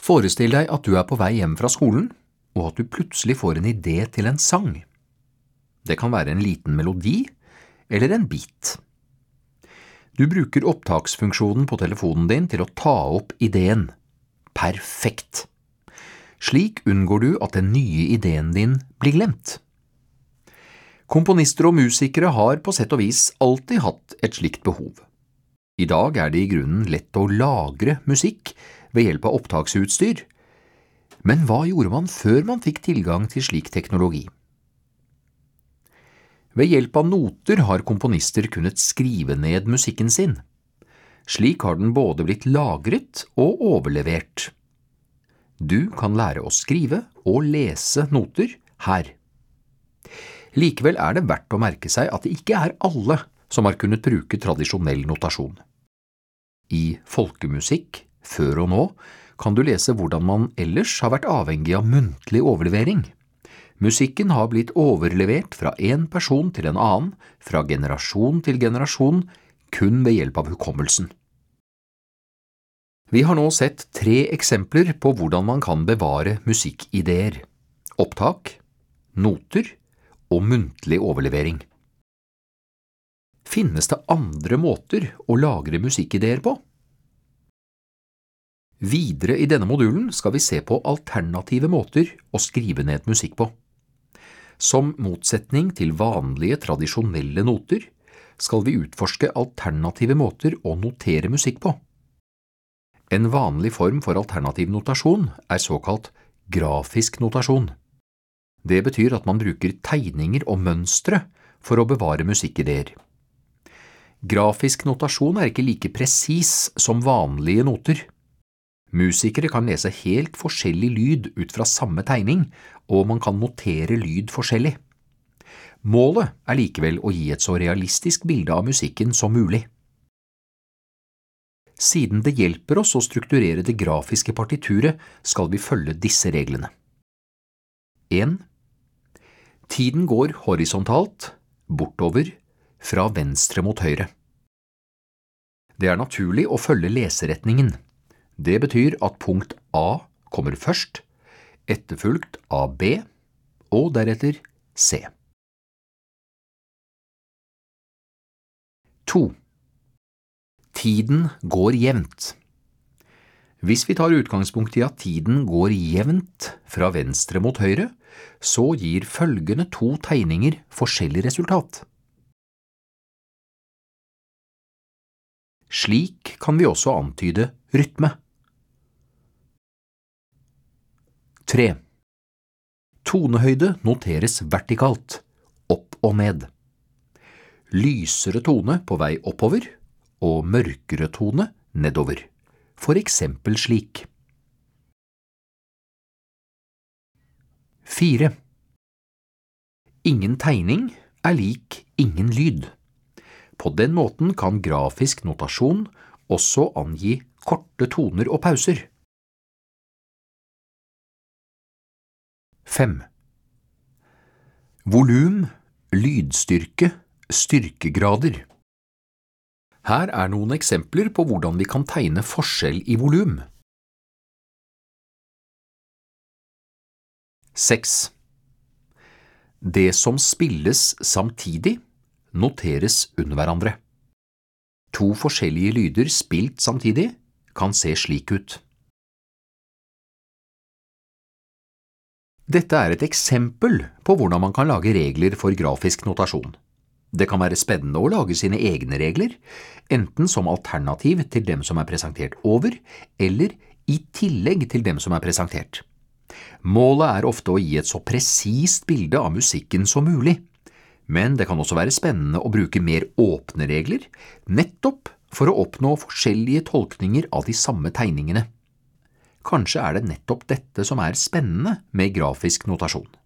Forestill deg at du er på vei hjem fra skolen, og at du plutselig får en idé til en sang. Det kan være en liten melodi eller en beat. Du bruker opptaksfunksjonen på telefonen din til å ta opp ideen. Perfekt! Slik unngår du at den nye ideen din blir glemt. Komponister og musikere har på sett og vis alltid hatt et slikt behov. I dag er det i grunnen lett å lagre musikk ved hjelp av opptaksutstyr. Men hva gjorde man før man fikk tilgang til slik teknologi? Ved hjelp av noter har komponister kunnet skrive ned musikken sin. Slik har den både blitt lagret og overlevert. Du kan lære å skrive og lese noter her. Likevel er det verdt å merke seg at det ikke er alle som har kunnet bruke tradisjonell notasjon. I folkemusikk, før og nå, kan du lese hvordan man ellers har vært avhengig av muntlig overlevering. Musikken har blitt overlevert fra en person til en annen, fra generasjon til generasjon, kun ved hjelp av hukommelsen. Vi har nå sett 3 eksempler på hvordan man kan bevare musikkideer: opptak, noter og muntlig overlevering. Finnes det andre måter å lagre musikkideer på? Videre i denne modulen skal vi se på alternative måter å skrive ned musikk på. Som motsetning til vanlige, tradisjonelle noter skal vi utforske alternative måter å notere musikk på. En vanlig form for alternativ notasjon er såkalt grafisk notasjon. Det betyr at man bruker tegninger og mønstre for å bevare musikkideer. Grafisk notasjon er ikke like presis som vanlige noter. Musikere kan lese helt forskjellig lyd ut fra samme tegning, og man kan notere lyd forskjellig. Målet er likevel å gi et så realistisk bilde av musikken som mulig. Siden det hjelper oss å strukturere det grafiske partituret, skal vi følge disse reglene. 1. Tiden går horisontalt, bortover, fra venstre mot høyre. Det er naturlig å følge leseretningen. Det betyr at punkt A kommer først, etterfulgt av B, og deretter C. 2. Tiden går jevnt. Hvis vi tar utgangspunkt i at tiden går jevnt fra venstre mot høyre, så gir følgende 2 tegninger forskjellig resultat. Slik kan vi også antyde rytme. 3. Tonehøyde noteres vertikalt, opp og ned. Lysere tone på vei oppover, og mørkere tone nedover, for eksempel slik. 4. Ingen tegning er lik ingen lyd. På den måten kan grafisk notasjon også angi korte toner og pauser. 5. Volum, lydstyrke, styrkegrader. Her er noen eksempler på hvordan vi kan tegne forskjell i volum. 6. Det som spilles samtidig, noteres under hverandre. 2 forskjellige lyder spilt samtidig kan se slik ut. Dette er et eksempel på hvordan man kan lage regler for grafisk notasjon. Det kan være spennende å lage sine egne regler, enten som alternativ til dem som er presentert over, eller i tillegg til dem som er presentert. Målet er ofte å gi et så presist bilde av musikken som mulig, men det kan også være spennende å bruke mer åpne regler, nettopp for å oppnå forskjellige tolkninger av de samme tegningene. Kanskje er det nettopp dette som er spennende med grafisk notasjon.